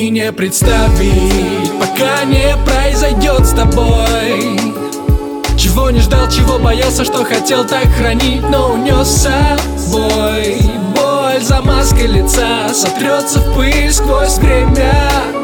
И не представить, пока не произойдет с тобой. Чего не ждал, чего боялся, что хотел так хранить, но унес с собой. Боль за маской лица сотрется в пыль сквозь время.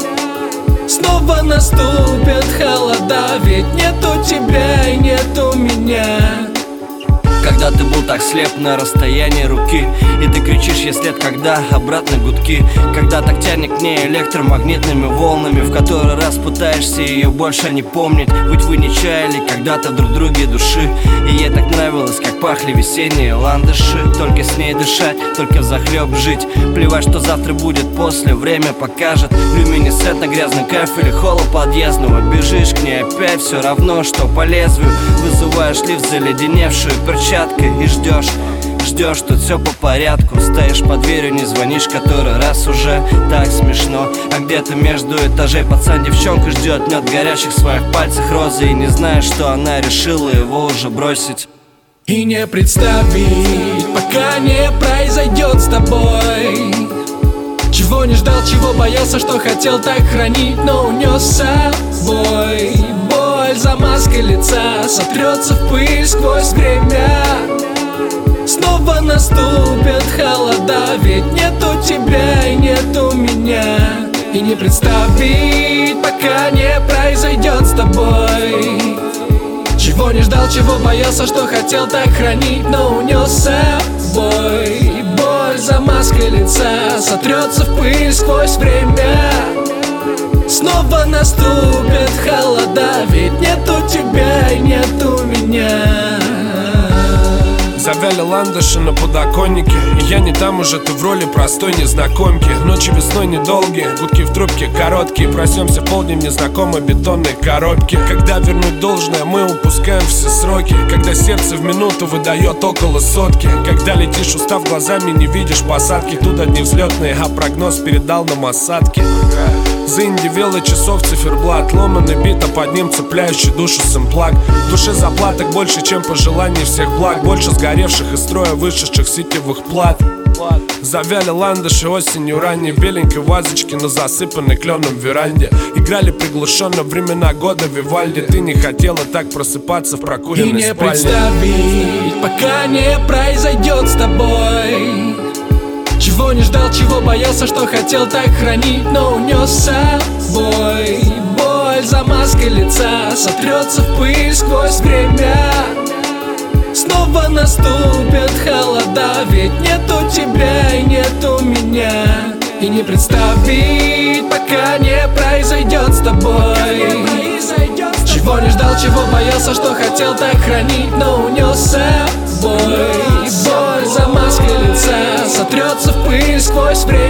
Снова наступят холода, ведь нету тебя и нету меня. Когда ты был так слеп на расстоянии руки, и ты кричишь, есть лет, когда обратно гудки. Когда так тянет к ней электромагнитными волнами, в который раз пытаешься ее больше не помнить. Ведь вы не чаяли когда-то друг друге души, и ей так нравилось, как пахли весенние ландыши. Только с ней дышать, только взахлеб жить. Плевать, что завтра будет после, время покажет. Люминесцентно грязный кайф или холл подъездного. Бежишь к ней опять, все равно, что по лезвию. Вызываешь лифт, заледеневшую перчаткой. И ждешь, тут все по порядку. Стоишь под дверью, не звонишь который раз уже. Так смешно. А где-то между этажей пацан девчонку ждет, мнет горящих в своих пальцах розы. И не знаешь, что она решила его уже бросить. И не представить, пока не произойдет с тобой. Чего не ждал, чего боялся, что хотел так хранить, но унес с собой. Боль за маской лица сотрется в пыль сквозь время. Снова наступят холода, ведь нету тебя и нету меня. И не представить, пока не произойдет с тобой. Чего не ждал, чего боялся, что хотел так хранить, но унес с собой. Боль за маской лица сотрется в пыль сквозь время. Снова наступят холода, ведь нету тебя и нету меня. Завяли ландыши на подоконнике, и я не там уже, ты в роли простой незнакомки. Ночи весной недолгие, гудки в трубке короткие. Проснемся в полдень в незнакомой бетонной коробке. Когда вернуть должное, мы упускаем все сроки. Когда сердце в минуту выдает около сотки. Когда летишь, устав глазами, не видишь посадки. Тут одни взлетные, а прогноз передал нам осадки. Заиндивелый часов циферблат, ломаный бит, а под ним цепляющий душу сэмплак. В душе заплаток больше, чем пожеланий всех благ. Больше сгоревших из строя вышедших сетевых плат. Завяли ландыши осенью ранней, беленькой вазочки на засыпанной кленом веранде. Играли приглушенно времена года Вивальди. Ты не хотела так просыпаться в прокуренной спальне. И не представить, пока не произойдет с тобой. Чего не ждал, чего боялся, что хотел так хранить, но унес с собой. Боль за маской лица сотрется в пыль сквозь время. Снова наступят холода, ведь нету тебя и нету меня. И не представить, пока не произойдет с тобой. Чего не ждал, чего боялся, что хотел так хранить, но унес с собой. Боль за маской лица сотрется в пыль сквозь время.